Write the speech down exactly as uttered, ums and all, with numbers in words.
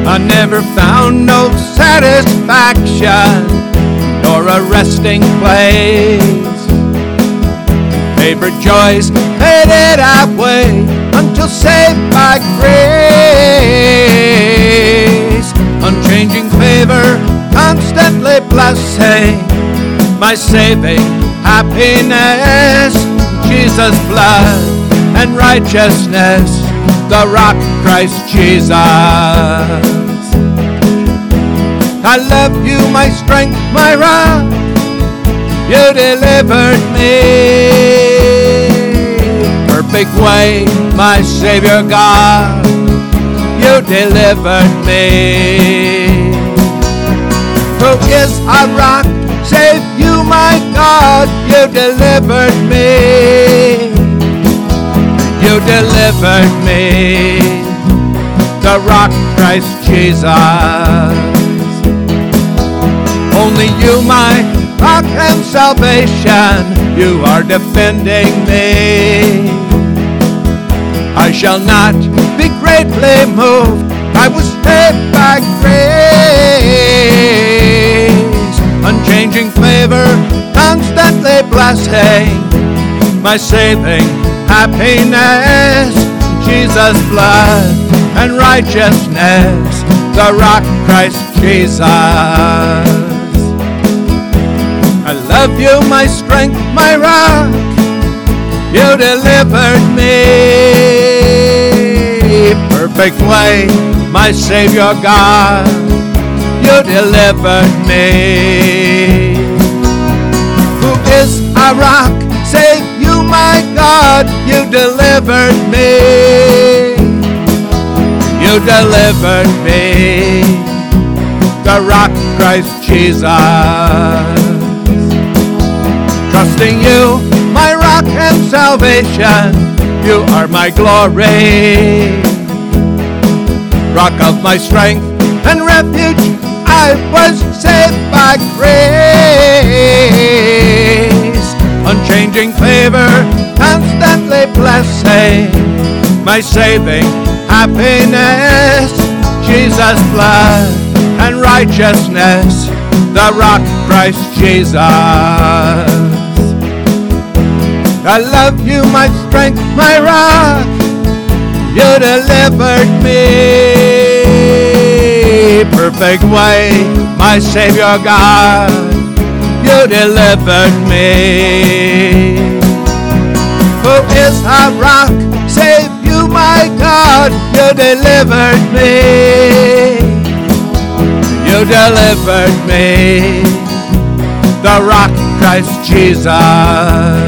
I never found no satisfaction nor a resting place. Favored joys faded away until saved by grace. Unchanging favor, constantly blessing my saving happiness. Jesus' blood and righteousness, the rock Christ Jesus. I love you, my strength, my rock. You delivered me. Perfect way, my Savior God. You delivered me. Who is a rock? Save you, my God. You delivered me. You delivered me, the rock Christ Jesus. Only you, my rock and salvation, you are defending me. I shall not be greatly moved, I was saved by grace. Unchanging favor, constantly blessing my saving happiness. Jesus' blood and righteousness, the rock Christ Jesus. I love you, my strength, my rock. You delivered me. Perfect way, my Savior God. You delivered me. Who is a rock? Save you, my God. You delivered me. You delivered me, the rock Christ Jesus. Trusting you, my rock and salvation, you are my glory. Rock of my strength and refuge, I was saved by grace. Unchanging favor, constantly blessing my saving happiness. Jesus' blood and righteousness, the rock Christ Jesus. I love you, my strength, my rock. You delivered me. Perfect way, my Savior God. You delivered me. Who is a rock? Save you, my God. You delivered me. You delivered me. The rock Christ Jesus.